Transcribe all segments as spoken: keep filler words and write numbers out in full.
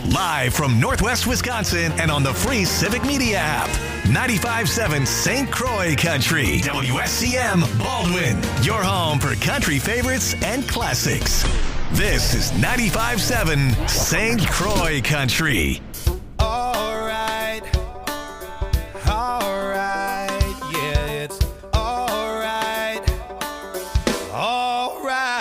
Live from Northwest Wisconsin and on the free Civic Media app. ninety-five point seven Saint Croix Country. W S C M Baldwin. Your home for country favorites and classics. This is ninety-five point seven Saint Croix Country. All right. All right. Yeah, it's all right. All right.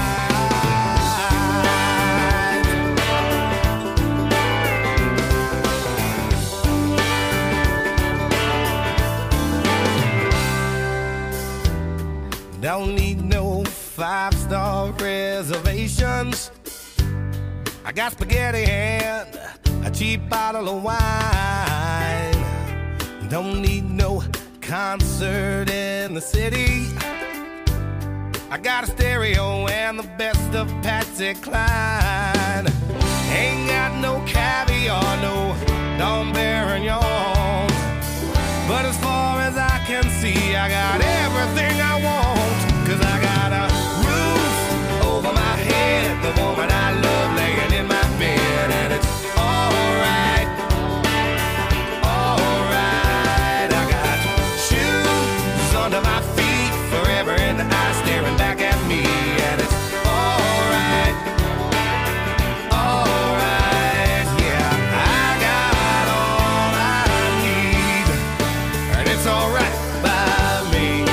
Don't need no five-star reservations. I got spaghetti and a cheap bottle of wine. Don't need no concert in the city. I got a stereo and the best of Patsy Cline. Ain't got no caviar, no Dom Perignon. But as far as I can see, I got everything I want. Cause I got a roof over my head, the woman I love laying in my bed, and it's alright, alright. I got shoes under my feet, forever in the eye staring back at me, and it's alright, alright. Yeah, I got all I need, and it's alright by me.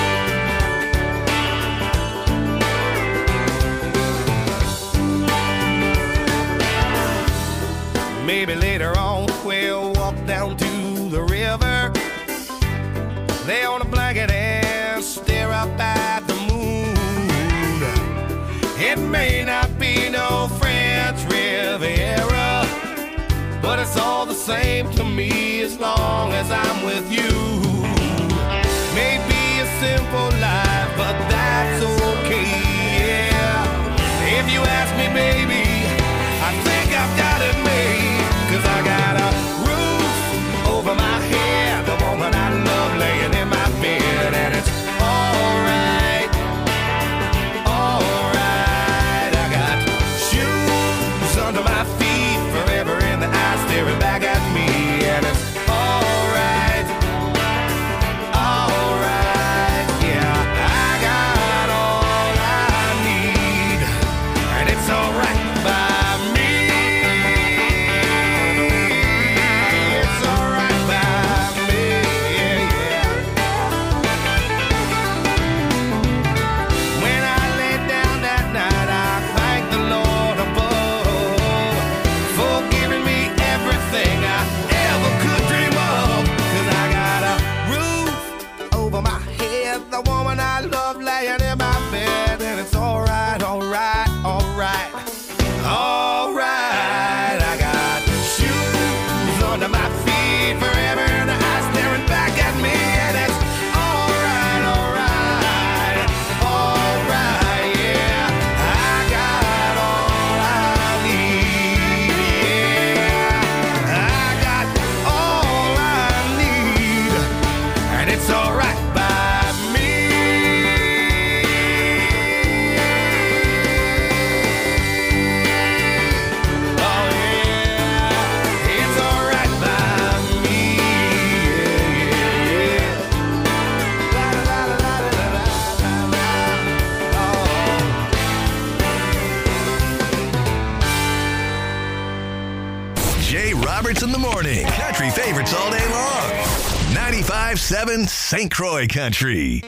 Maybe later on we'll walk down to the river, lay on a blanket and stare up at the moon. It may not be no French Riviera, but it's all the same to me as long as I'm with you. Maybe a simple life, but that's okay, yeah. If you ask me, baby, I think I've got it made. Cause I got a roof over my head, the woman I love laying in my bed, and it's alright, alright. I got shoes under my feet, forever in the eye staring back at me, and it's alright, alright. Yeah, I got all I need, and it's alright by me. I love laying in my bed, and it's alright, alright, alright, alright. I got shoes under my feet, forever in the eye staring back at me, and it's alright, alright, alright, yeah. I got all I need, yeah. I got all I need, and it's alright by me. Roberts in the morning. Country favorites all day long. ninety-five point seven Saint Croix Country.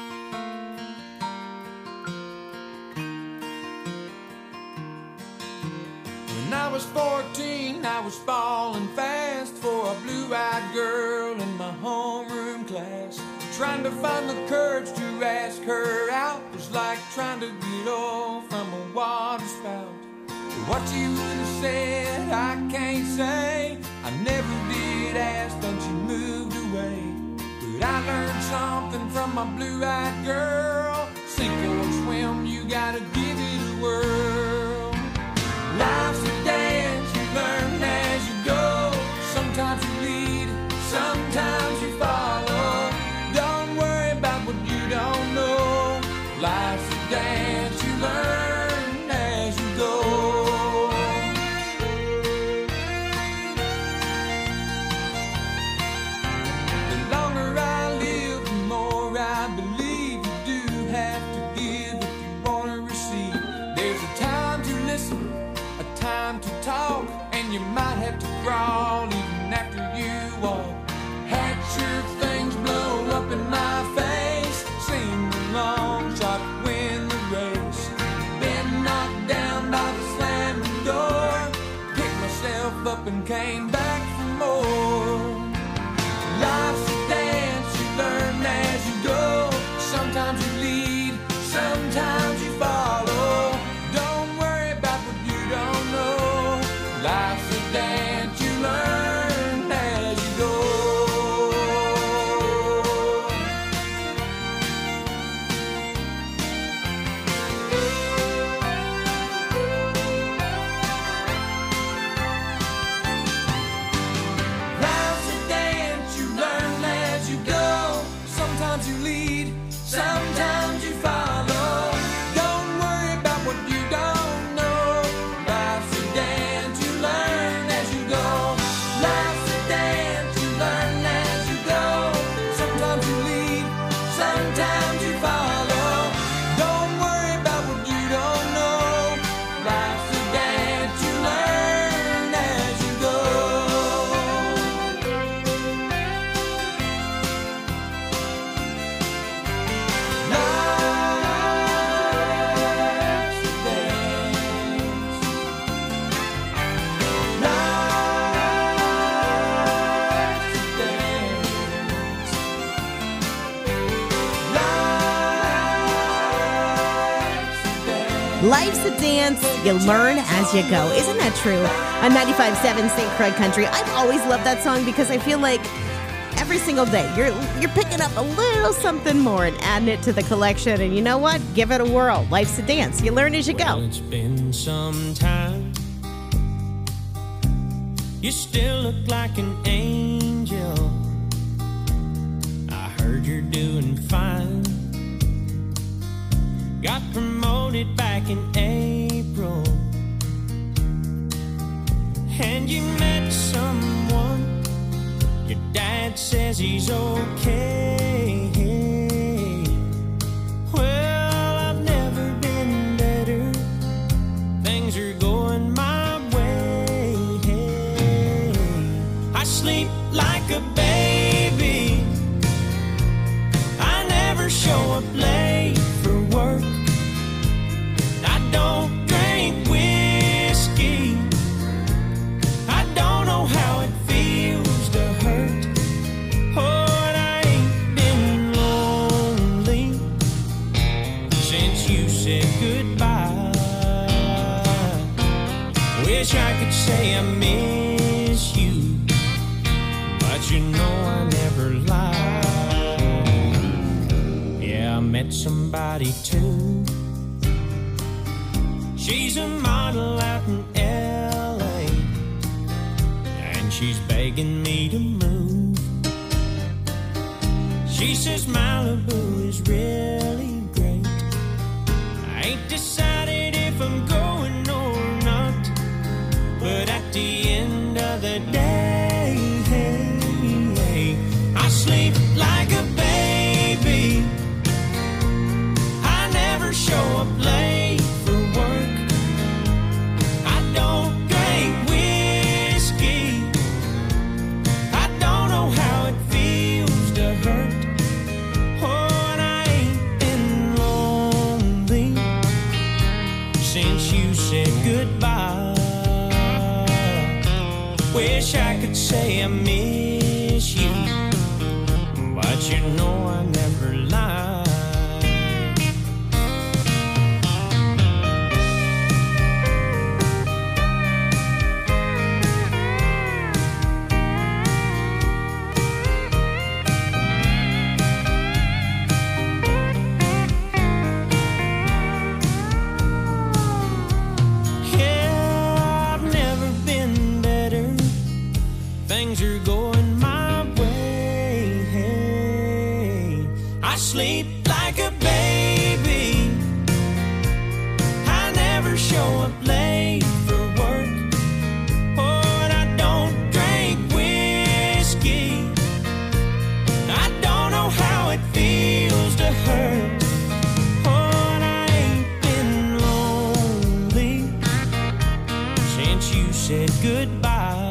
When I was fourteen, I was falling fast for a blue-eyed girl in my homeroom class. Trying to find the courage to ask her out was like trying to get off from a water spout. What you would have said, I can't say. I never did ask, then she moved away. But I learned something from my blue-eyed girl. Sink or swim, you gotta give it a whirl. Life's a dance, you learn as you go. Sometimes you lead, sometimes you follow. Don't worry about what you don't know. Life's a dance, you learn as you go. time to talk, and you might have to crawl even after you walk. Had sure things blow up in my face, seemed a long shot to win the race. Been knocked down by the slamming door, picked myself up and came back for more. Life's a dance, you learn as you go. Sometimes you lead, sometimes you follow. Don't worry about what you don't know. Life's a dance, you learn as you go. Life's a dance, you learn as you go. Sometimes you lead, sometimes you follow. Don't worry about what you don't know. Life's a dance, you learn as you go. Life's a dance, you learn as you go. Sometimes you lead, sometimes you follow. Don't worry about what you don't know. Life's a dance, you learn as you go. Life's a dance. Life's a dance. Life's a dance. Life's a dance, you learn as you go. Isn't that true? On ninety-five point seven Saint Croix Country. I've always loved that song because I feel like every single day you're you're picking up a little something more and adding it to the collection. And you know what? Give it a whirl. Life's a dance. You learn as you Well, go. it's been some time. You still look like an angel. I heard you're doing fine. Got promoted back in April. And you met someone. Your dad says he's okay. Well, I've never been better. Things are going my way. I sleep like a baby. I never show up late for work. I don't drink whiskey. I don't know how it feels to hurt. Oh, and I ain't been lonely since you said goodbye. Wish I could say I miss you, but you know I never lie. Yeah, I met somebody too. She's a model out in L A, and she's begging me to move. She says Malibu is really great. I ain't decided if I'm going or not, but at the end of the day, I sleep like a baby. I never show up late for work. I don't drink whiskey. I don't know how it feels to hurt. Oh, and I ain't been lonely since you said goodbye. Wish I could say I miss you, but you know I never lie. Yeah, I've never been better. Things are going my way. since you said goodbye.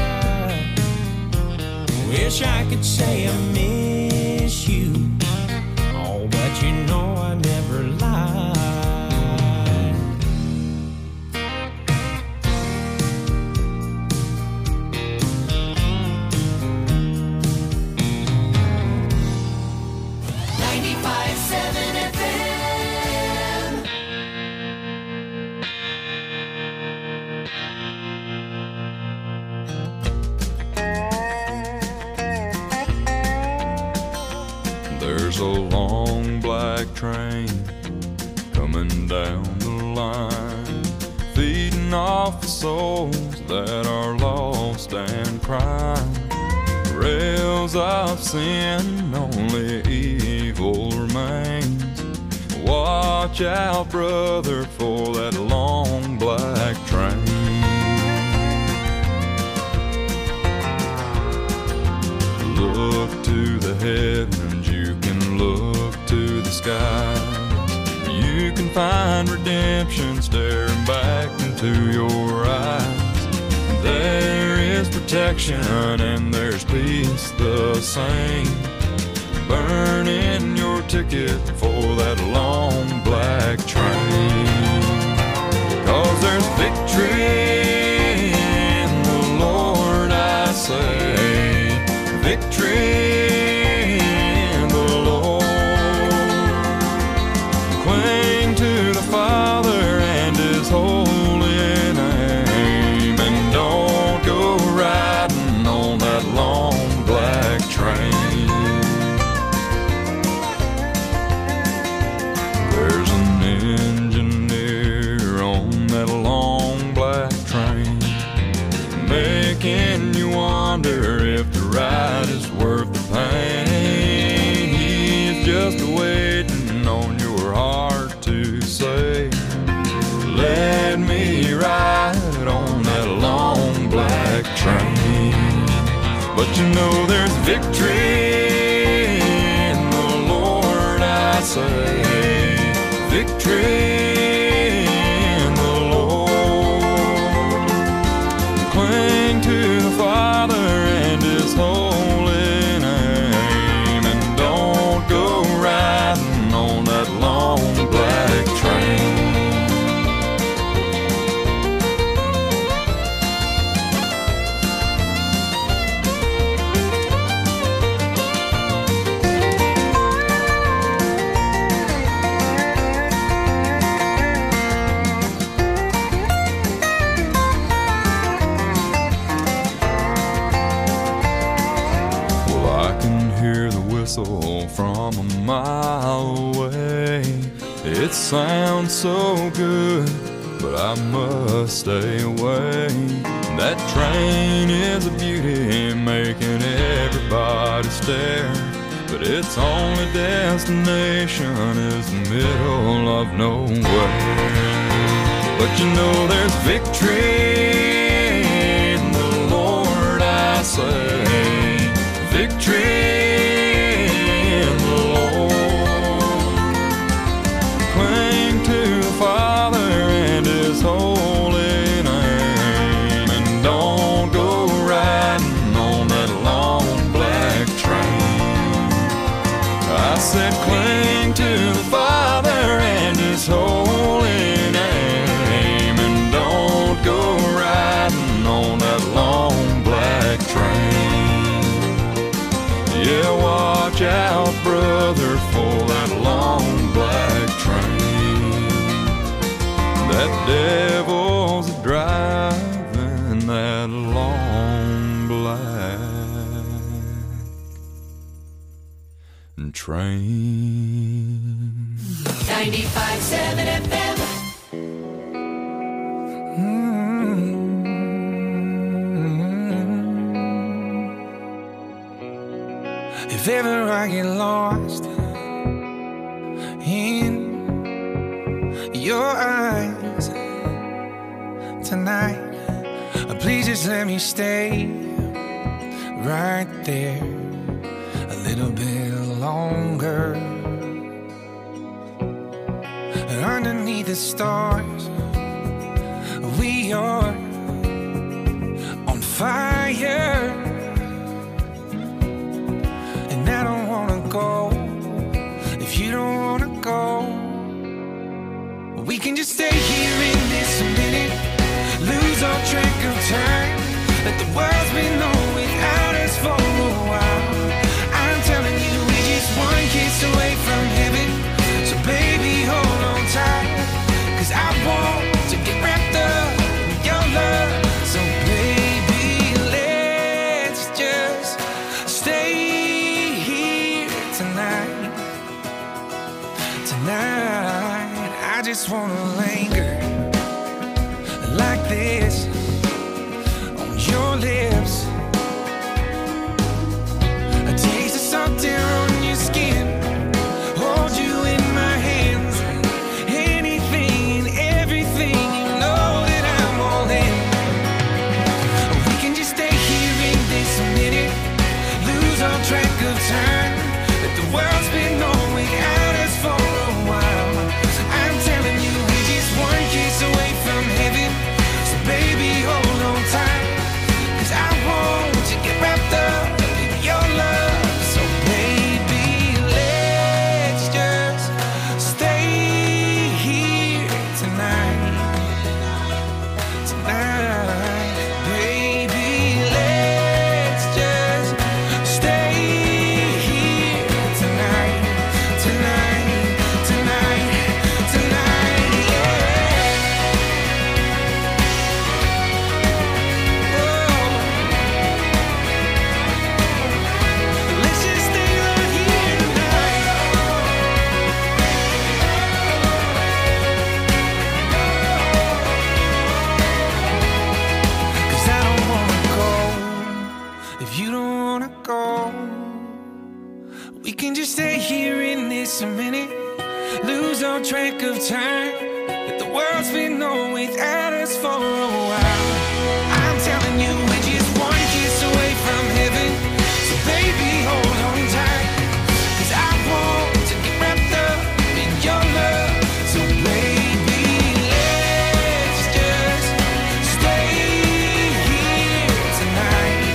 Wish I could say I miss you, oh, but you know I never lied. ninety-five seven F M. There's a long black train coming down the line, feeding off the souls that are lost and crying. Rails of sin, only evil remains. Watch out, brother, for that long black train. Look to the heavens, you can look to the skies. You can find redemption staring back into your eyes. There is protection and there's peace the same. Burning your ticket for that long black train. 'Cause there's victory in the Lord, I say. Victory in the Lord. Cling to the Father and His holy name, and don't go riding on that long black train. There's an engineer on that long black train, making you wonder if the ride is worth the pain. He's just waiting on your heart to say, let me ride on that long black train. But you know there's victory in the Lord, I say. Victory in the Lord. Cling to the Father and His holy name, and don't go riding on that long black train. From a mile away, it sounds so good, but I must stay away. That train is a beauty, making everybody stare, but its only destination is the middle of nowhere. But you know there's victory in the Lord, I say. Victory in the Lord. Cling to the Father and His holy name, and don't go riding on that long black train. I said cling to the Father and His holy name, and don't go riding on that long black train. Yeah, watch out, brother, for that long black train. That devil's driving that long black train. ninety-five seven F M. If ever I get lost in your eyes tonight, please just let me stay right there a little bit longer. Underneath the stars, we are just stay here in this minute, lose all track of time. Let the world's been on without us for a while. I'm telling you, we're just one kiss away from heaven. So baby, hold on tight, 'cause I want to get wrapped up in your love. So baby, let's just stay here tonight. Tonight, I just wanna linger like this on your lips. A taste of salt air on your skin, hold you in my hands. Anything and everything, you know that I'm all in. We can just stay here in this minute, lose all track of time. Let the world's been on without us for a while. I'm telling you, we're just one kiss away from heaven. So baby, hold on tight, 'cause I want to get wrapped up in your love. So baby, let's just stay here tonight. Tonight, baby, let's just stay here tonight. Tonight, tonight, tonight, yeah. Oh. Let's just stay right here tonight. 'Cause I don't wanna go if you don't wanna go. We can just stay here in this a minute, lose all track of time. Let the world's been on without us for a while. I'm telling you, we're just one kiss away from heaven. So baby, hold on tight, 'cause I want to get wrapped up in your love. So baby, let's just stay here tonight.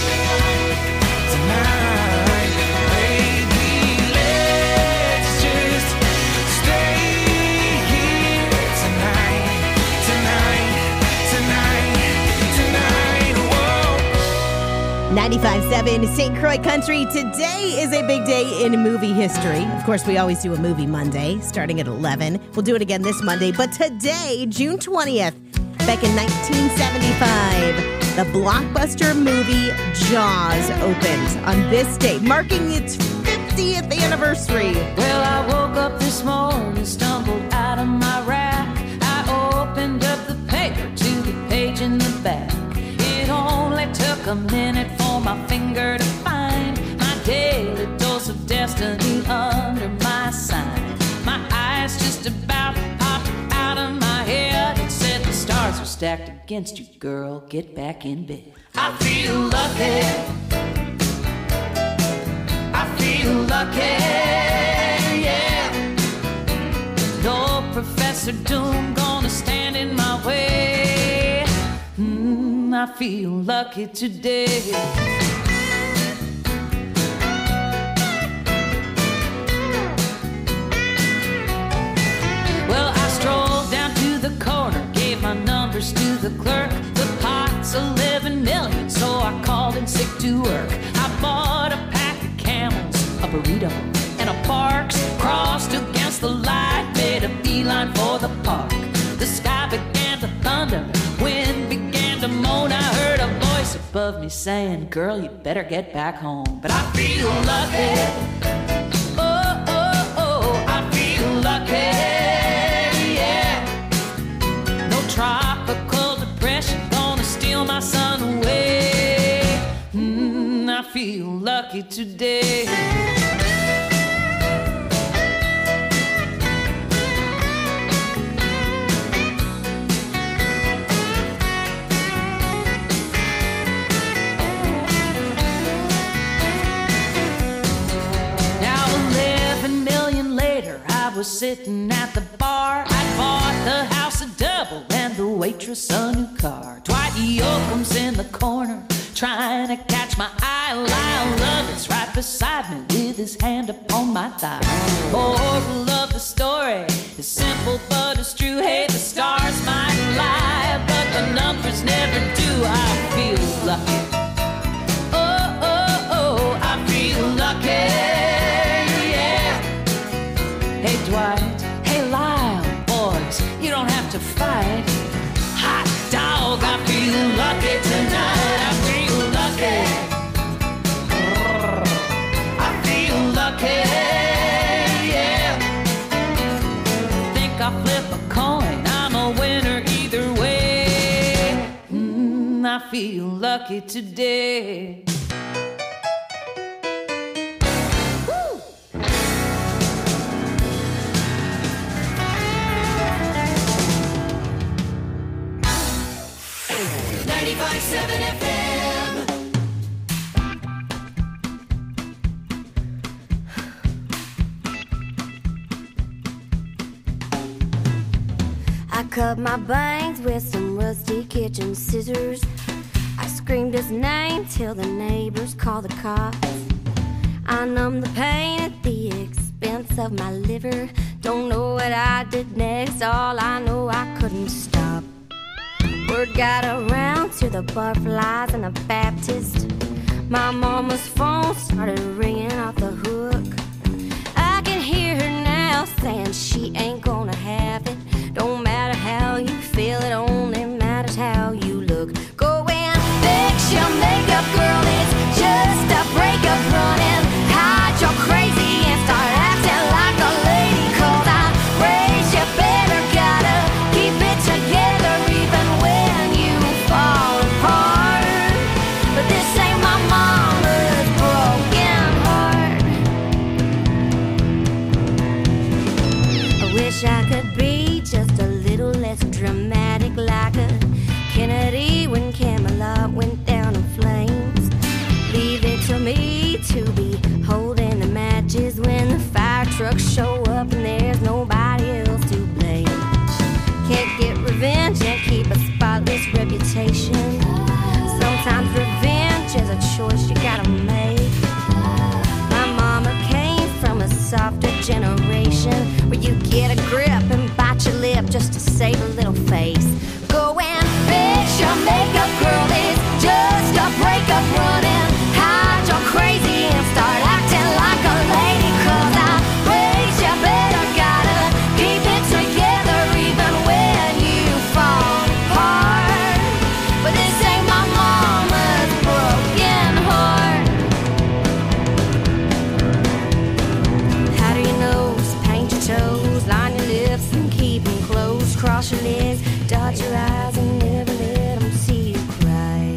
Tonight, baby, let's just stay here tonight. Tonight, tonight, tonight, whoa. ninety-five point seven Saint Croix Country. Today is a big day in movie history. Of course, we always do a movie Monday starting at eleven. We'll do it again this Monday. But today, June twentieth, back in nineteen seventy-five, the blockbuster movie Jaws opened on this date, marking its fiftieth anniversary. Well, I woke up this morning, stumbled out of my rack. I opened up the paper to the page in the back. It only took a minute for my finger to find my daily dose of destiny under my sign. My eyes just about popped out of my head. It said the stars are stacked against you, girl. Get back in bed. I feel lucky. I feel lucky, yeah. No Professor Doom gonna stand in my way. Mm, I feel lucky today. Well, I strolled down to the corner, gave my numbers to the clerk. The pot's eleven million, so I called in sick to work. I bought a pack of Camels, a burrito, and a Parks. Crossed against the light, made a beeline for the park. The sky began to thunder, wind began to moan. I heard a voice above me saying, girl, you better get back home. But I feel lucky. Oh, oh, oh, I feel lucky. Yeah. No tropical depression gonna steal my sun away. Mm, I feel lucky today. Was sitting at the bar. I bought the house a double and the waitress a new car. Dwight Yoakam's in the corner, trying to catch my eye. Lyle Lovett's right beside me with his hand upon my thigh. Moral of the story is simple but it's true. Hey, the stars might lie, but the numbers never do. I feel lucky. Oh, oh, oh, I feel lucky. Yeah. Hey, Dwight. Hey, Lyle. Boys, you don't have to fight. Hot dog, I feel lucky tonight. I feel lucky. I feel lucky. Yeah. Think I'll flip a coin. I'm a winner either way. Mm, I feel lucky today. ninety-five seven F M. I cut my bangs with some rusty kitchen scissors. I screamed his name till the neighbors called the cops. I numbed the pain at the expense of my liver. Don't know what I did next, all I know I couldn't stop. Word got around to the butterflies and the Baptist. My mama's phone started ringing off the hook. I can hear her now saying she ain't gonna have it. Don't matter how you feel, it only matters how you look. Go and fix your makeup, girl, it's just a breakup running. Hide your crazy and start acting like a lady. Cause I raised you better, gotta keep it together even when you fall apart. But this ain't my mama's broken heart. I wish I could be just a little less dramatic, like a Kennedy when Camelot went down in flames. Leave it to me to be holding the matches when the fire trucks show up and there's nobody else to blame. Can't get revenge and keep a spotless reputation. Sometimes revenge is a choice you gotta make. My mama came from a softer generation where you get a grip and bite your lip just to save a little face. Go and fix your makeup, girl, it's just a breakup running. Hide your crazy and start acting like a lady. Cause I raised you better, gotta keep it together even when you fall apart. But this ain't my mama's broken heart. How do you nose, paint your toes, line your lips and keep them closed. Cross your legs, dot your eyes and never let them see you cry.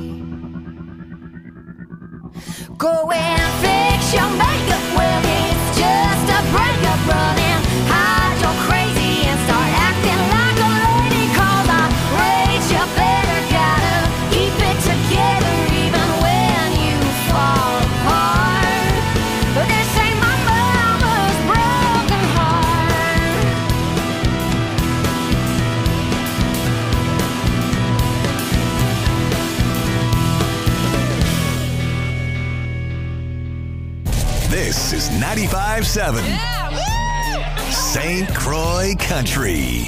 Go and fix your makeup, well it's just a breakup running. Hide your crazy and start acting like a lady. Cause I raised you better, gotta keep it together even when you fall apart. But this ain't my mama's broken heart. This is ninety-five seven Saint Croix Country.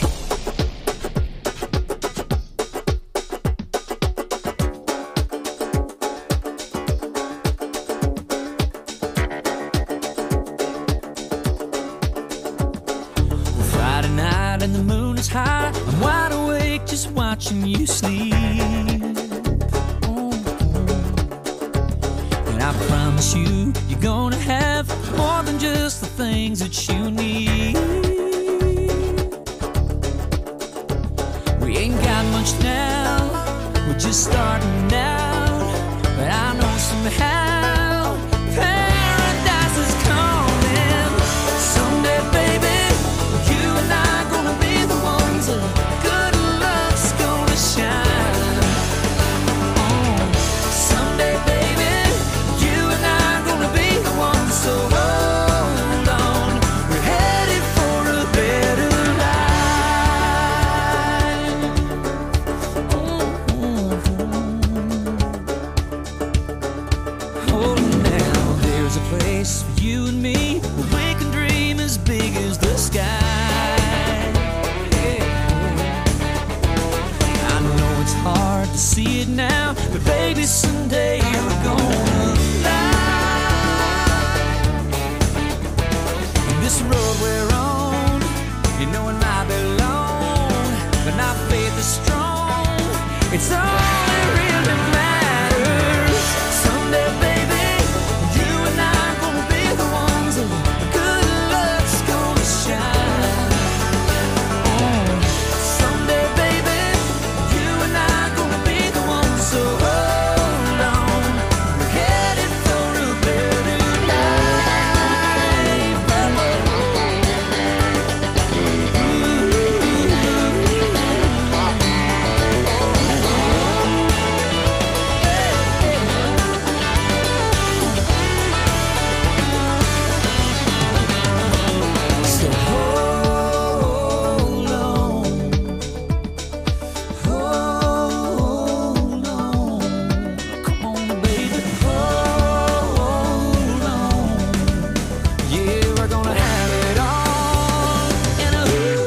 Friday night and the moon is high. I'm wide awake just watching you sleep. And I promise you, you're gonna have more than just the things that you need. We ain't got much now, we're just starting out. But I know somehow paradise is coming. Someday, baby, you and I gonna be the ones that good luck's gonna shine. Oh, someday, baby, you and I gonna be the ones. So hold on, we're headed for a better life. Oh, oh, oh. it's hard to see it now, but baby, someday we're gonna fly. This road we're on, you know it might be long, but our faith is strong. It's all that really matters. Someday, baby, you and I are gonna be the ones that good luck's gonna shine. Oh, someday, baby, you and I are gonna be the ones. So hold on, we're headed for a better life. So hold on, hold on, come on, baby, hold on. Yeah, we're gonna have it all. And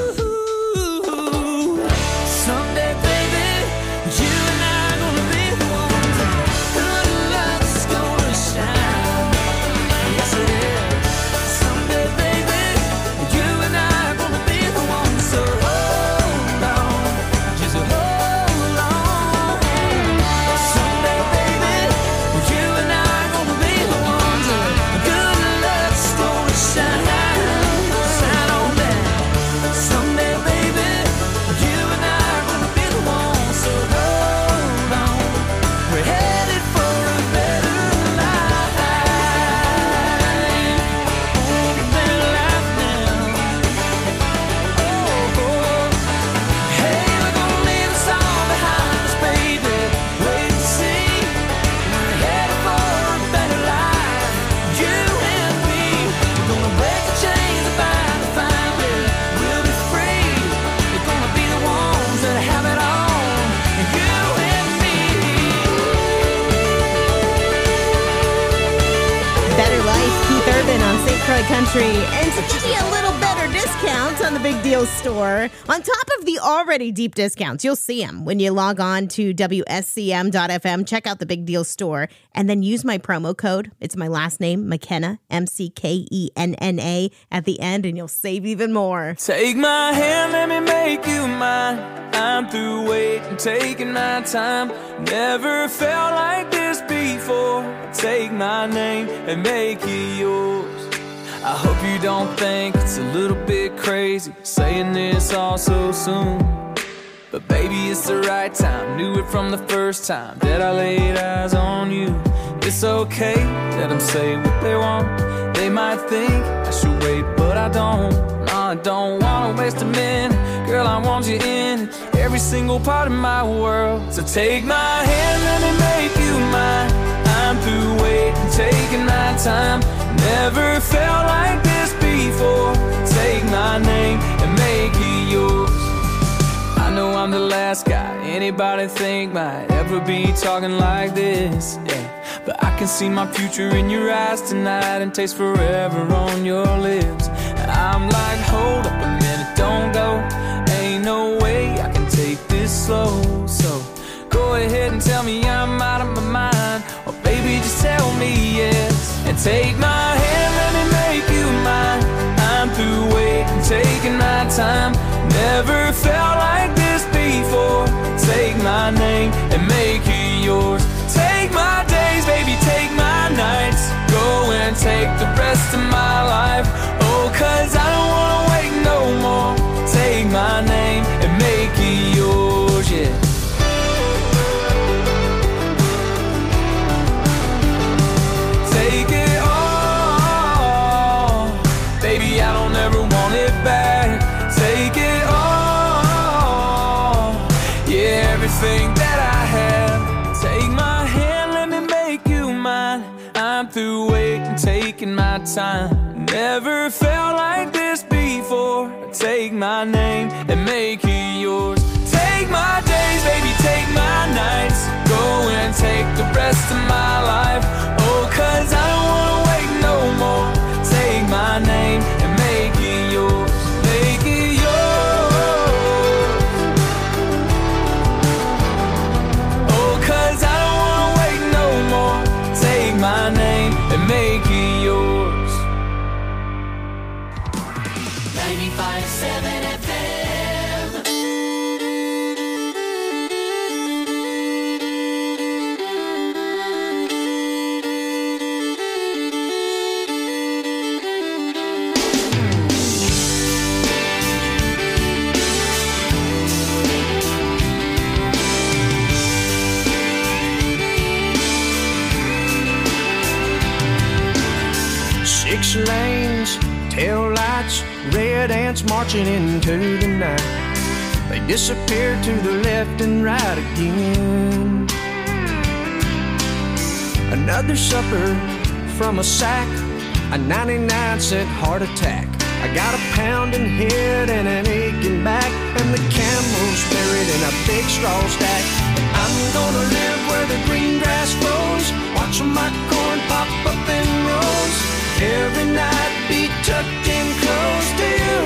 ooh, someday, baby, you and I are gonna be the ones. Good luck's gonna shine. Yes, it is. Someday, baby, you and I are gonna be the ones. So hold on, just hold on. Someday, baby, you and I are gonna be the ones. Good luck's gonna shine. Shine on down. Someday, baby, you and I are gonna be the ones. So hold on, we're headed for a better life. Oh, a better life now. Oh, oh. Hey, we're gonna leave us all behind us, baby. Wait and see. We're headed for a better life. You and me. We're gonna break the chains that bind the family. We'll be free. We're gonna be the ones that have it all. You and me. Better Life, Keith Urban on Saint Croix Country. And to give you a little better discounts on the Big Deal Store, on top of the already deep discounts, you'll see them when you log on to W S C M dot F M. Check out the Big Deal Store and then use my promo code. It's my last name, McKenna, M C K E N N A, at the end, and you'll save even more. Take my hand, let me make you mine. I'm through waiting, taking my time. Never felt like this before. Take my name and make it yours. I hope you don't think it's a little bit crazy saying this all so soon. But baby, it's the right time. Knew it from the first time that I laid eyes on you. It's okay, let them say what they want. They might think I should wait, but I don't. No, I don't wanna waste a minute. Girl, I want you in every single part of my world. So take my hand, let me make you mine. I'm through waiting, taking my time. Never felt like this before. Take my name and make it yours. I know I'm the last guy anybody think might ever be talking like this, yeah. But I can see my future in your eyes tonight and taste forever on your lips. I'm like, hold up a minute, don't go. Ain't no way I can take this slow. So go ahead and tell me I'm out of my mind, or baby, just tell me yes. And take my hand, let me make you mine. I'm through waiting, taking my time. Never felt like this before. Take my name and make it yours. Take my days, baby, take my nights. Go and take the rest of my life. Oh, cause I don't wanna wait no more. Take my name and make it yours, yeah. Take it all, baby, I don't ever want it back. Take it all, yeah, everything that I have. Take my hand, let me make you mine. I'm through waiting, taking my time. Never felt like this before. Take my name and make it yours. Take my days, baby, take my nights. Go and take the rest of my life. Oh, cause I don't wanna wait no more. Take my name and make it yours. Make it yours. red ants marching into the night. They disappear to the left and right again. Another supper from a sack, a ninety-nine cent heart attack. I got a pounding head and an aching back, and the camel's buried in a big straw stack. I'm gonna live where the green grass grows, watch my corn pop up in rows. Every night be tucked in close to you.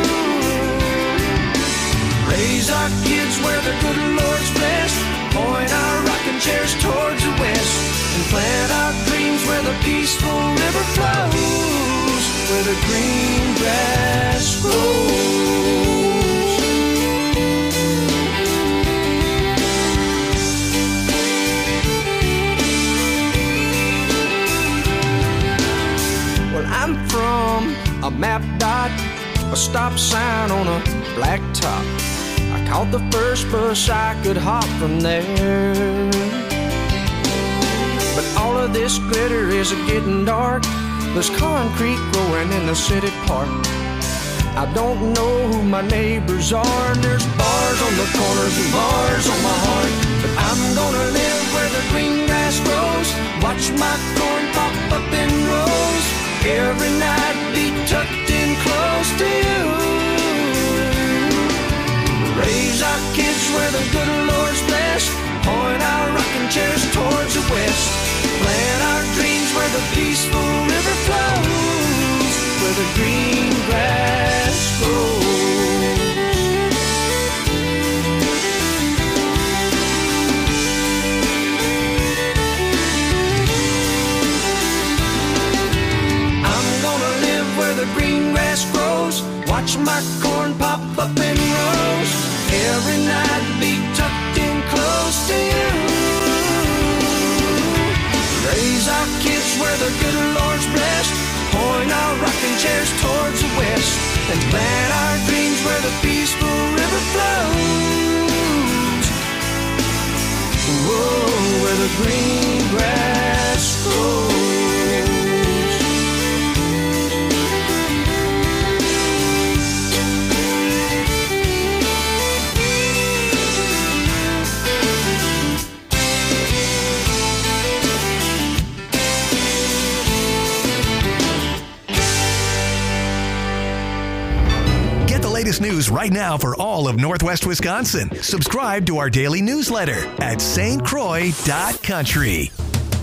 Raise our kids where the good Lord's blessed, point our rocking chairs towards the west, and plant our dreams where the peaceful river flows, where the green grass grows. Well, I'm from a map dot, a stop sign on a black top. I caught the first bus I could hop from there. But all of this glitter is getting dark. There's concrete growing in the city park. I don't know who my neighbors are, and there's bars on the corners and bars on my heart. But I'm gonna live where the green grass grows, watch my corn pop up in rows. Every night be tucked in close to you. Raise our kids where the good Lord's blessed, point our rocking chairs towards the west, plant our dreams where the peaceful river flows, where the green grass grows. I'm gonna live where the green grass grows, watch my corn pop up in rows. Every night be tucked in close to you. Raise our kids where the good Lord's blessed, point our rocking chairs towards the west, and plant our dreams where the peaceful river flows. Whoa, where the green grass grows. Latest news right now for all of Northwest Wisconsin. Subscribe to our daily newsletter at S T Croix dot country.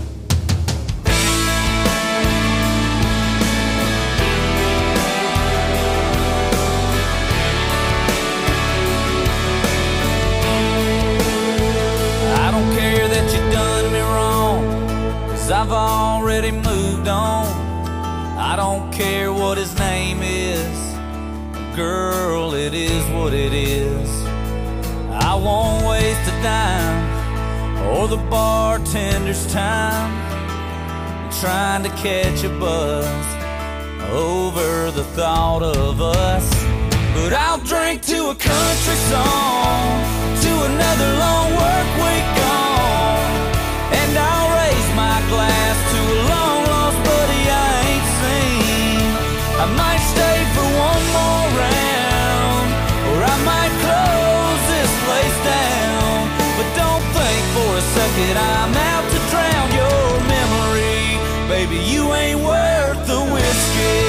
I don't care that you done me wrong, 'cause I've already moved on. I don't care what his name is, girl, it is what it is. I won't waste a dime or the bartender's time trying to catch a buzz over the thought of us. But I'll drink to a country song, to another long work week gone, and I'll raise my glass to a long lost buddy I ain't seen. I might stay for one more round, or I might close this place down. But don't think for a second I'm out to drown your memory. Baby, you ain't worth the whiskey.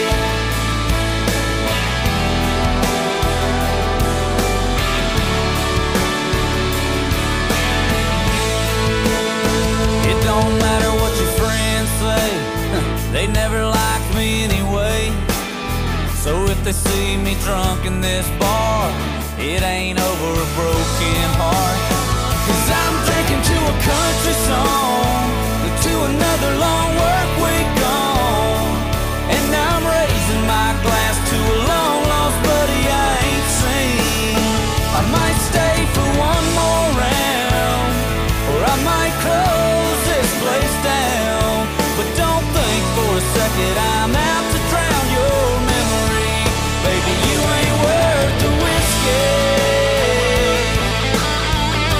It don't matter what your friends say, they never liked me anyway. So if they see me drunk in this bar, it ain't over a broken heart. 'Cause I'm drinking to a country song, to another long work week gone, and I'm raising my glass to a long lost buddy I ain't seen. I might stay for one more round, or I might close this place down. But don't think for a second I'm out to drown your memory. Baby, you ain't worth the whiskey.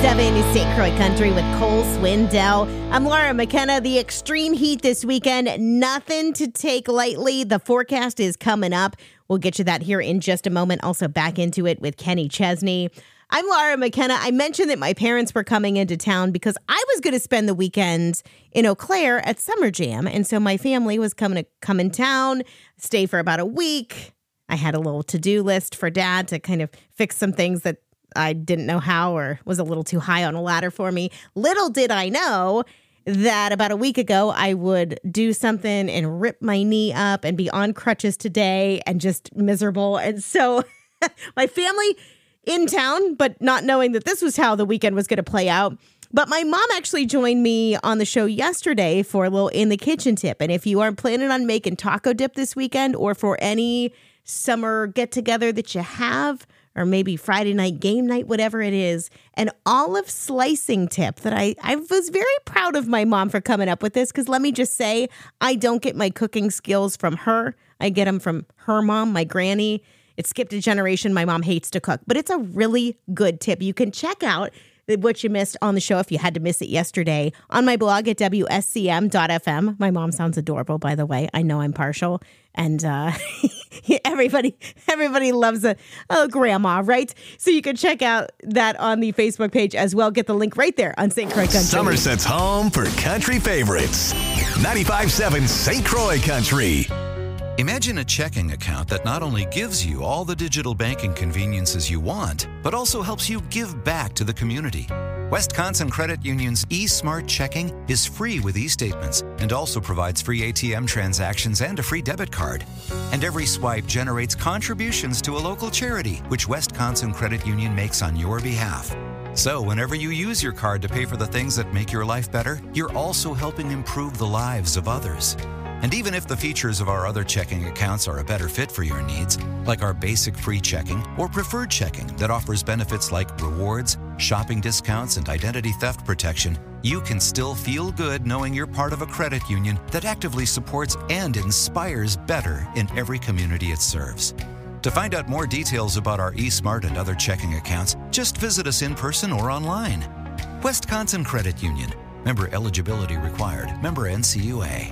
seven is Saint Croix Country with Cole Swindell. I'm Laura McKenna. The extreme heat this weekend, nothing to take lightly. The forecast is coming up. We'll get you that here in just a moment. Also back into it with Kenny Chesney. I'm Laura McKenna. I mentioned that my parents were coming into town because I was going to spend the weekend in Eau Claire at Summer Jam. And so my family was coming to come in town, stay for about a week. I had a little to-do list for Dad to kind of fix some things that I didn't know how or was a little too high on a ladder for me. Little did I know that about a week ago, I would do something and rip my knee up and be on crutches today and just miserable. And so my family in town, but not knowing that this was how the weekend was going to play out. But my mom actually joined me on the show yesterday for a little In the Kitchen tip. And if you aren't planning on making taco dip this weekend or for any summer get-together that you have, or maybe Friday night game night, whatever it is, an olive slicing tip that I, I was very proud of my mom for coming up with this, because let me just say, I don't get my cooking skills from her. I get them from her mom, my granny. It skipped a generation. My mom hates to cook, but it's a really good tip. You can check out what you missed on the show if you had to miss it yesterday on my blog at W S C M dot F M. My mom sounds adorable, by the way. I know I'm partial. And uh, everybody everybody loves a, a grandma, right? So you can check out that on the Facebook page as well. Get the link right there on Saint Croix Country. Somerset's home for country favorites. ninety-five point seven Saint Croix Country. Imagine a checking account that not only gives you all the digital banking conveniences you want, but also helps you give back to the community. Wisconsin Credit Union's eSmart Checking is free with e-statements and also provides free A T M transactions and a free debit card. And every swipe generates contributions to a local charity, which Wisconsin Credit Union makes on your behalf. So whenever you use your card to pay for the things that make your life better, you're also helping improve the lives of others. And even if the features of our other checking accounts are a better fit for your needs, like our basic free checking or preferred checking that offers benefits like rewards, shopping discounts, and identity theft protection, you can still feel good knowing you're part of a credit union that actively supports and inspires better in every community it serves. To find out more details about our eSmart and other checking accounts, just visit us in person or online. Wisconsin Credit Union. Member eligibility required. Member N C U A.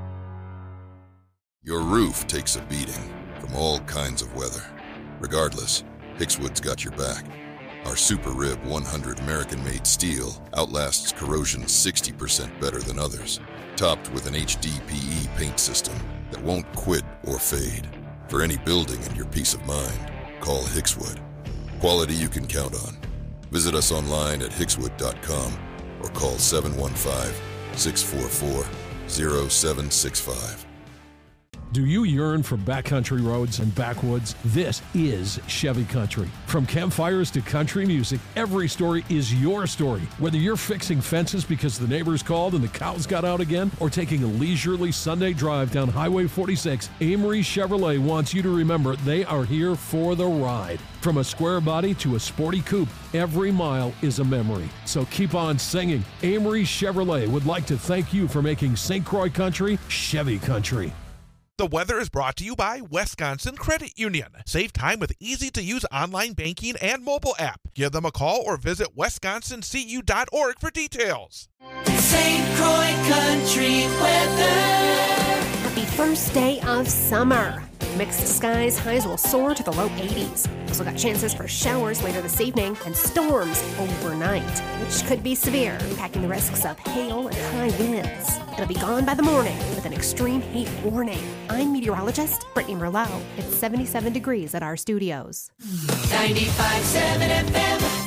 Your roof takes a beating from all kinds of weather. Regardless, Hickswood's got your back. Our Super Rib one hundred American-made steel outlasts corrosion sixty percent better than others, topped with an H D P E paint system that won't quit or fade. For any building and your peace of mind, call Hickswood. Quality you can count on. Visit us online at hickswood dot com or call seven one five, six four four, zero seven six five. Do you yearn for backcountry roads and backwoods? This is Chevy Country. From campfires to country music, every story is your story. Whether you're fixing fences because the neighbors called and the cows got out again, or taking a leisurely Sunday drive down Highway forty-six, Amory Chevrolet wants you to remember they are here for the ride. From a square body to a sporty coupe, every mile is a memory. So keep on singing. Amory Chevrolet would like to thank you for making Saint Croix Country Chevy Country. The weather is brought to you by Wisconsin Credit Union. Save time with easy-to-use online banking and mobile app. Give them a call or visit wisconsin c u dot org for details. Saint Croix Country weather. Happy first day of summer. Mixed skies, highs will soar to the low eighties. Also got chances for showers later this evening and storms overnight, which could be severe, packing the risks of hail and high winds. It'll be gone by the morning with an extreme heat warning. I'm meteorologist Brittany Merlot. It's seventy-seven degrees at our studios. ninety-five point seven F M.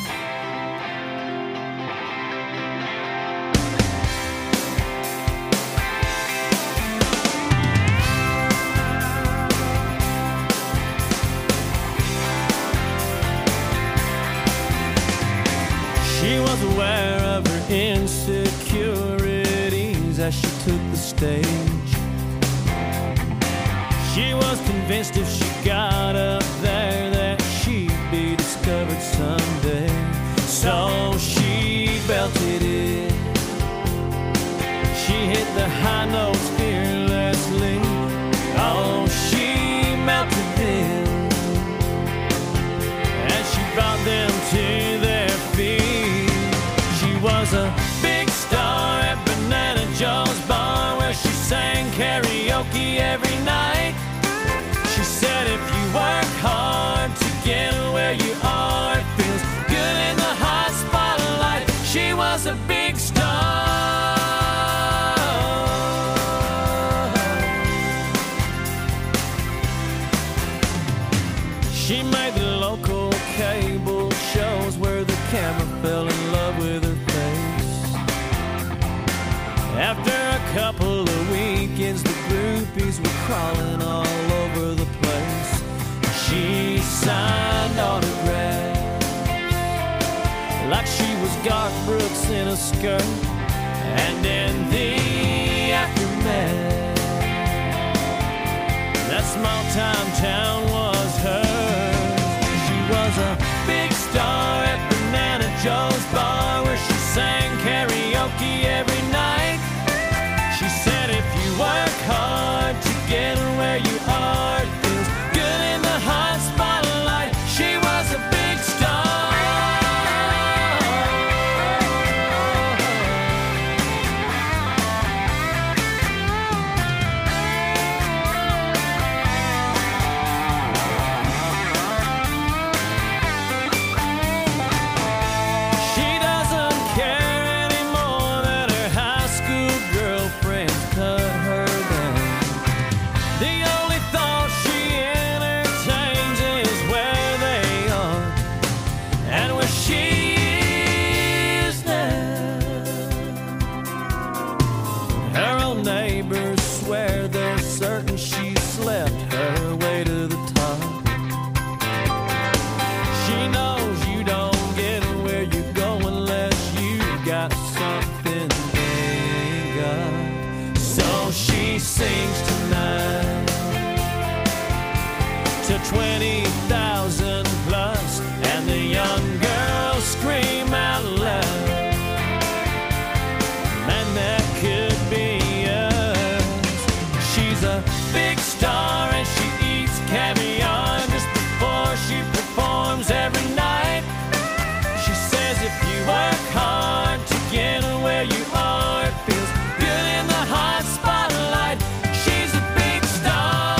She was aware of her insecurities as she took the stage. She was convinced if she got up there that she'd be discovered someday. So she belted it. She hit the high notes fearlessly. Oh, she melted them as she brought them to their feet. She made the local cable shows where the camera fell in love with her face. After a couple of weekends, the groupies were crawling all over the place. She signed autographs like she was Garth Brooks in a skirt. And in the aftermath, that small-time town was hers. She was a big star at Banana Joe's bar, where she sang karaoke every night. She said if you work hard to get where you are, it feels good in the hot spotlight. She was a big star. Sings tonight to twenty thousand plus, and the young girls scream out loud, man, that could be us. She's a big star and she eats caviar just before she performs every night. She says if you work hard to get where you are, it feels good in the hot spotlight. She's a big star.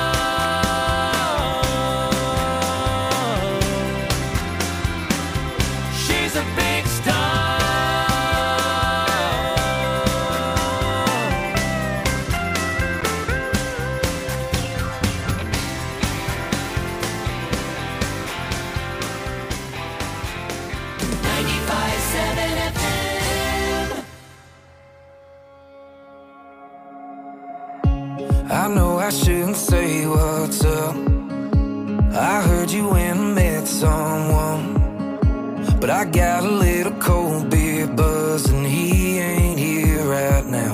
She's a big star. ninety-five seven F M. I know I shouldn't say what's up. I heard you went and met someone, but I got a little cold beer buzz and he ain't here right now.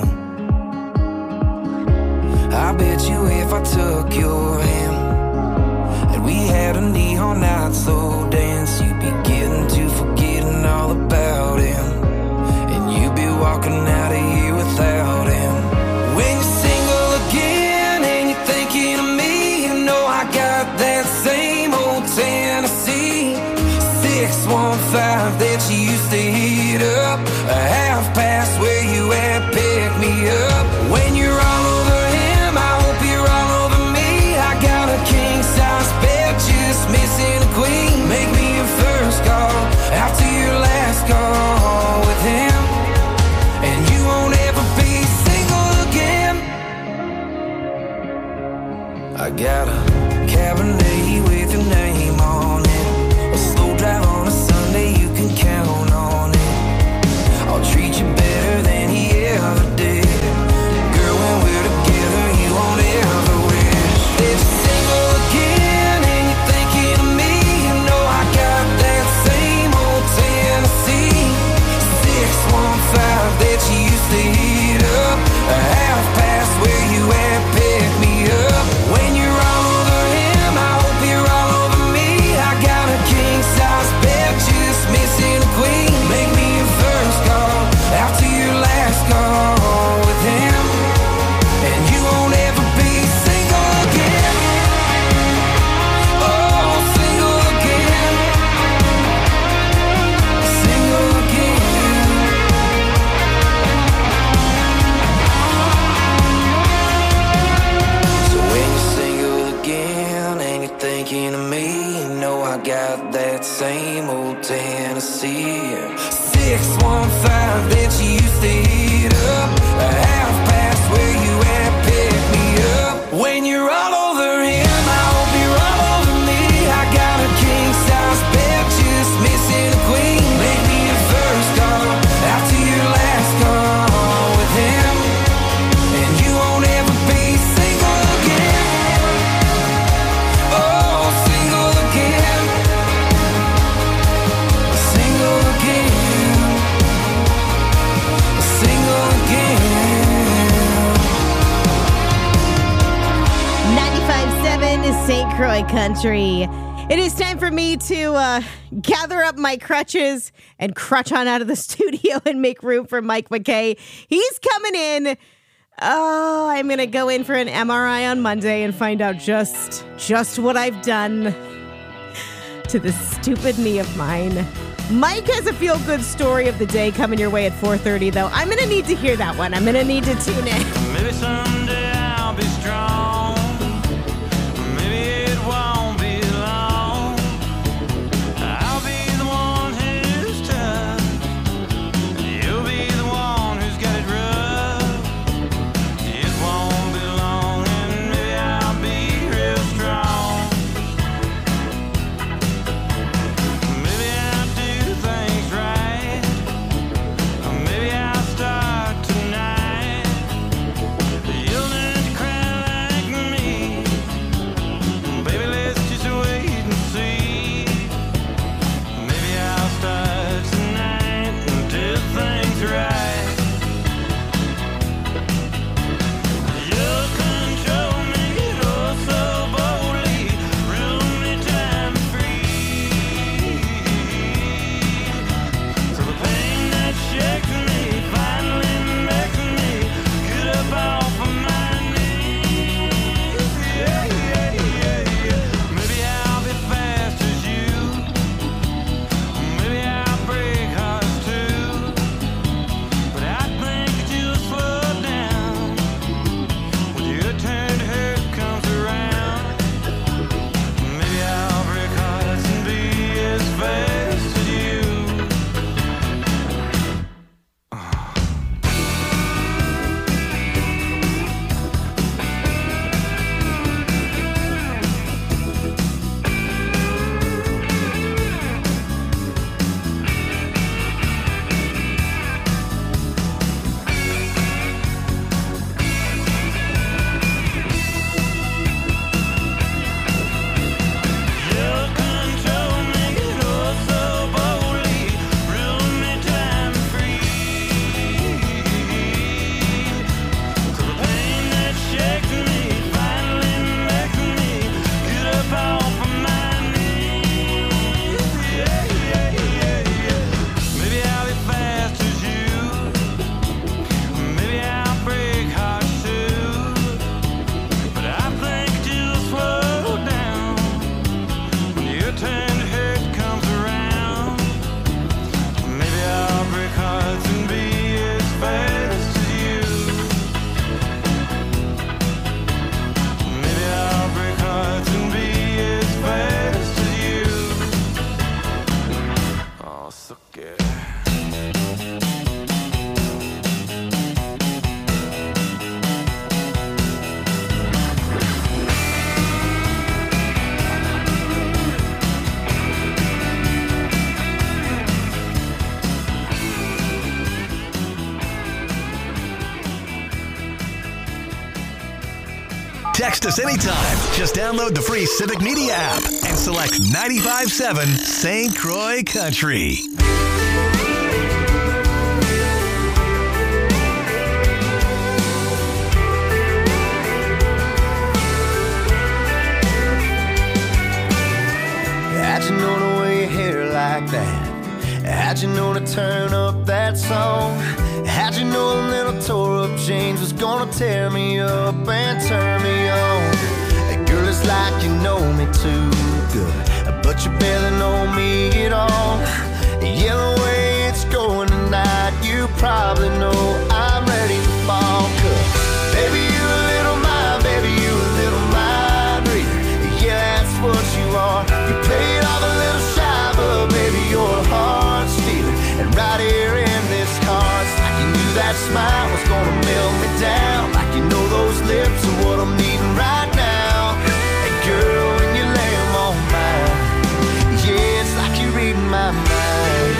I bet you if I took your hand and we had a neon night slow dance, you'd be getting to forgetting all about him, and you'd be walking out of here without him. When you're single again and you're thinking of me, you know I got that same old Tennessee six one five that you used to heat up, a half past where you at, pick me up. When you're all over him, I hope you're all over me. I got a king size bed, just missing a queen. Make me your first call after your last call with him, and you won't ever be single again. I got a Cabernet with your name on it, a slow drive on a Sunday, you can count on it. I'll treat you better than he ever did. Girl, when we're together, you won't ever wish that you're single again and you're thinking of me. You know I got that same old Tennessee six one five that you used to heat up, a half past where you at, pick me up. When you're all over him, I hope you're all over me. I got a king size bed, just missing a queen. Make me your first call after your last call with him, and you won't ever be single again. Oh, single again, single again. So when you're single again and you're thinking of me, you know I got that same old Tennessee six one five that you used to heat up, a half past where you at, pick me up. When you're all over him, I hope you're all over me. I got Croy Country. It is time for me to uh, gather up my crutches and crutch on out of the studio and make room for Mike McKay. He's coming in. Oh, I'm going to go in for an M R I on Monday and find out just, just what I've done to this stupid knee of mine. Mike has a feel-good story of the day coming your way at four thirty, though. I'm going to need to hear that one. I'm going to need to tune in. Maybe someday I'll be strong. Maybe it won't be long. I'll be the one who's tough. You'll be the one who's got it rough. It won't be long and maybe I'll be real strong. Maybe I'll do things right. Or maybe I'll start tonight. You'll learn to cry like me. Baby, let's just wait and see. Maybe I'll start tonight and do things right. You'll control me oh so boldly, rule me time free. So the pain that shakes me finally makes me get up off of my knees. Yeah, yeah, yeah, yeah. Maybe I'll be fast as you. Maybe I'll break hearts too. But I think that you'll slow down when your turn to hurt comes around. Maybe I'll break hearts and be as fast as you. You'll control me oh so boldly, rule me time free. So the pain that shakes me finally makes me get up off of my knees. Yeah, yeah, yeah, yeah. Maybe I'll be fast as you. Maybe I'll break hearts too. But I think you'll slow down when your turn to hurt comes around. Maybe I'll break hearts and be as fast as you. Maybe I'll break hearts and be as fast as you. Oh, so good. Text us anytime. Just download the free Civic Media app and select ninety-five point seven Saint Croix Country. How'd you know to wear your hair like that? How'd you know to turn up that song? How'd you know a little tore up jeans was gonna tear me up and turn me on? Hey, girl, it's like you know me too good, but you barely know me at all. Yeah, the way it's going tonight, you probably know I'm ready to fall. 'Cause baby, you a little mind, baby, you a little mind reader. Yeah, that's what you are. You played off a little shy, but baby, you're a heart stealer. And right here in this car, it's like you knew that smile was gonna melt me down. Like you know those lips are what I'm needing right now. Hey girl, when you lay 'em on mine, yeah, it's like you're reading my mind.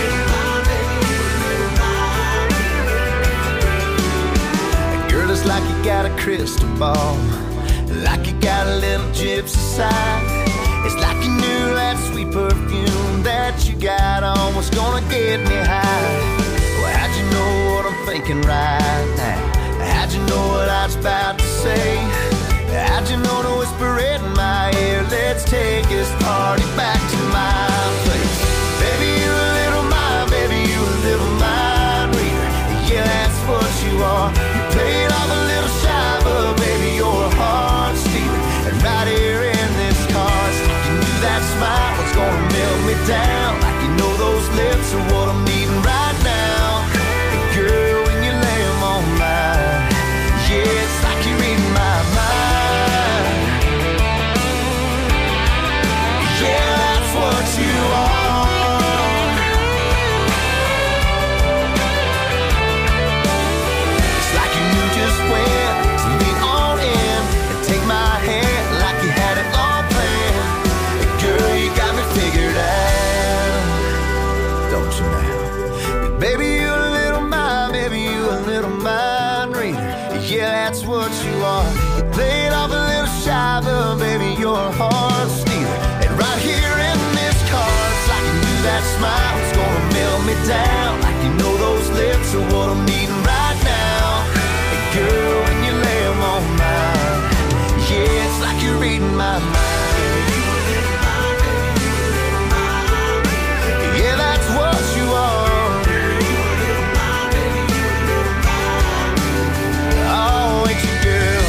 Hey girl, it's like you got a crystal ball, like you got a little gypsy side. It's like you knew that sweet perfume that you got on was gonna get me high. Well, how'd you know what I'm thinking right now? How'd you know what I was about to say? How'd you know to whisper it in my ear let's take this party back to my place. Baby, you a little mind, baby, you a little mind reader. Yeah, that's what you are. You play it off a little shy, but baby, you're a heart stealer. And right here in this car, sticking to that smile, what's gonna melt me down? Like you know those lips are what I'm needing right now. And girl, when you lay them on mine, yeah, it's like you're reading my mind. Yeah, that's what you are. It's like you knew just when to lean on in and take my hand like you had it all planned. And girl, you got me figured out, don't you now? But baby, you a little mind, baby, you a little mind reader. Yeah, that's what you are. You play it off a little shy, but baby, you're a heart stealer. And right here in this car, it's like you knew that smile was gonna melt me down. Like you know those lips are what I'm needing right now. And girl, when you lay them on mine, yeah, it's like you're reading my mind. Yeah, that's what you are. Oh, ain't you, girl?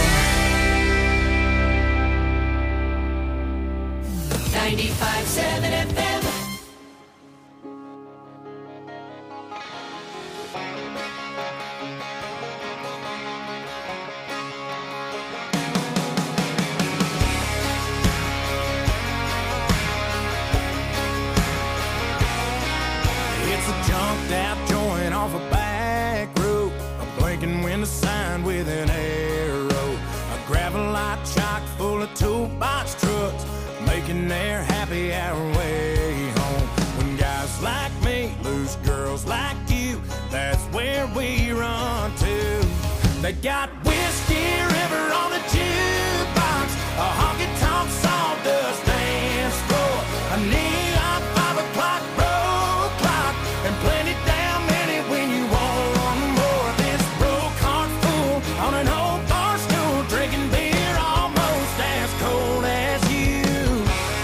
ninety-five seven F M. It's a junked out joint off a back road, a blinking window sign with an arrow, a gravel lot chock full of toolbox trucks, making their happy hour way home. When guys like me lose girls like you, that's where we run to. They got Whiskey River on the jukebox, a honky-tonk sawdust dance floor, a neon five o'clock road clock, and plenty damn many when you want one more. This broke heart fool on an old bar stool, drinking beer almost as cold as you.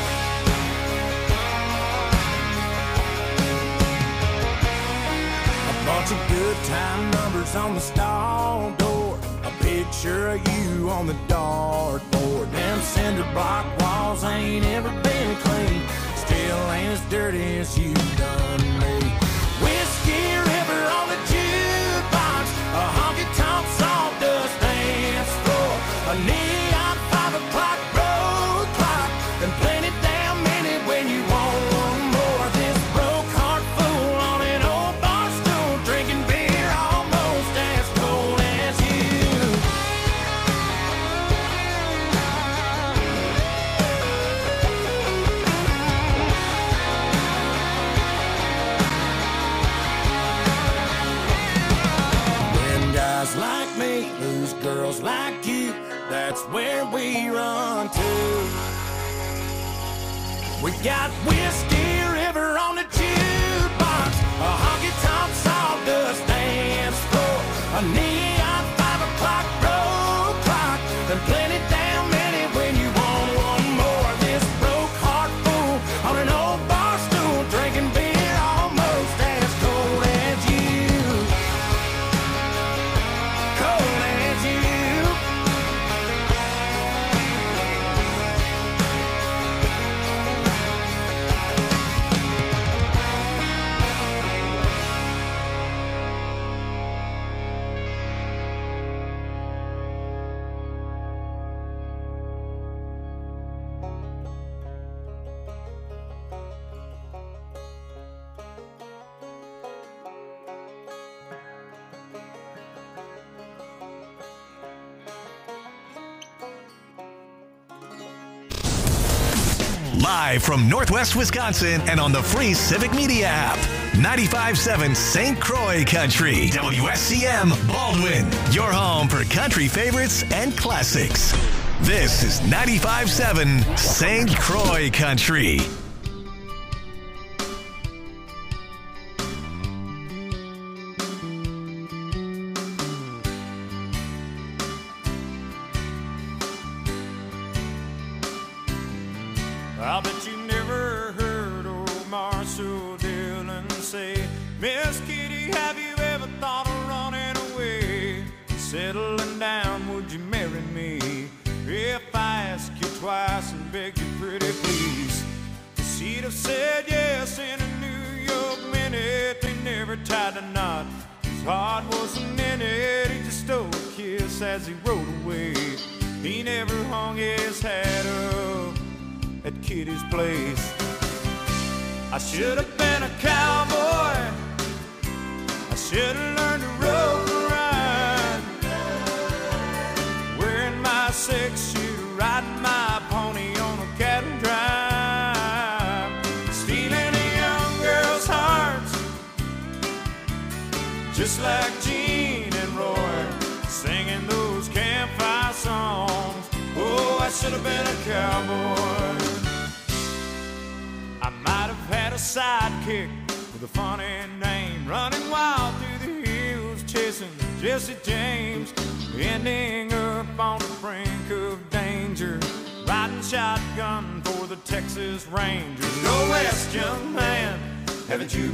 A bunch of good time numbers on the stall door, a picture of you on the dartboard. Them cinder block walls ain't ever been clean, still ain't as dirty as you done me. Whiskey River on the jukebox, a honky-tonk sawdust dance floor, a neon five o'clock road clock, and plenty damn many when you want one more. This broke heart fool on an old bar stool, drinking beer almost as cold as you. When guys like me lose girls like you, that's where we run to. We got Whiskey River on the jukebox, a honky-tonk sawdust dance floor, a neon five o'clock road clock, and plenty damn many when you want one more. This broke heart fool on an old bar stool, drinking beer almost as cold as you. Cold as you. Live from Northwest Wisconsin and on the free Civic Media app. ninety-five seven Saint Croix Country. W S C M Baldwin. Your home for country favorites and classics. This is ninety-five seven Saint Croix Country. I bet you never heard old Marshall Dillon say, Miss Kitty, have you ever thought of running away? Settling down, would you marry me? If I ask you twice and beg you pretty please. She'd have said yes in a New York minute. They never tied a knot. His heart wasn't in it. He just stole a kiss as he rode away. He never hung his hat up at Kitty's place. I should have been a cowboy. I should have learned to rope and ride, wearing my six shooter, riding my pony on a cattle drive, stealing a young girl's hearts, just like Gene and Roy, singing those campfire songs. Oh, I should have been a cowboy. I might have had a sidekick with a funny name, running wild through the hills, chasing Jesse James, ending up on the brink of danger, riding shotgun for the Texas Rangers. Go west, young man, haven't you